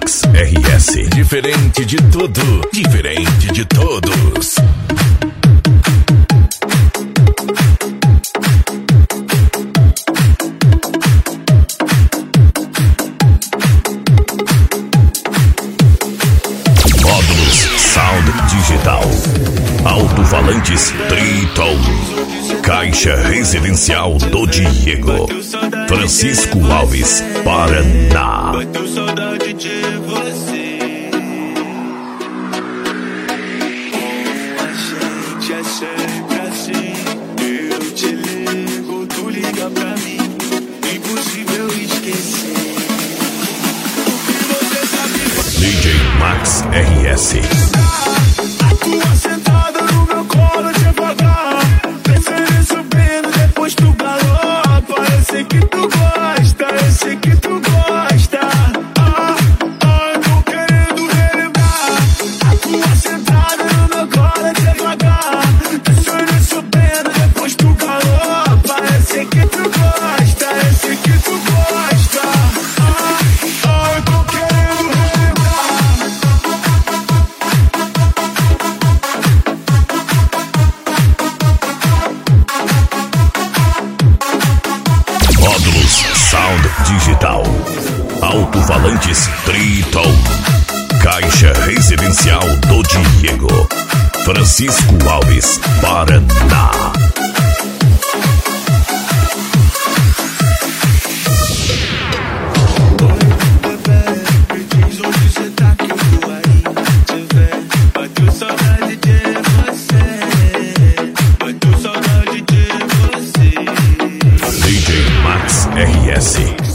Max RS. Diferente de tudo, diferente de todos. Módulos Sound Digital, alto-falantes Triton, caixa residencial do Diego, Francisco Alves, Paraná. Bateu saudade de você. A gente é sempre assim. Eu te ligo, tu liga pra mim. Impossível esquecer. Você sabe. DJ Max RS. A tua sentada no meu colo devagar. Pensando subindo, depois tu galopa. Eu sei que tu gosta, eu sei que tu gosta. Eu tô querendo relembrar. A tua sentada no meu colo devagar. Pensando subindo, depois tu galopa. Eu sei que tu gosta, eu sei que tu gosta. Eu tô querendo relembrar. Módulos Sound Digital, alto-falantes Triton, caixa residencial do Diego, Francisco Alves, Paraná. Me diz onde cê tá que eu tô aí te ver. Bateu saudade de você. Bateu saudade de você. DJ Max RS.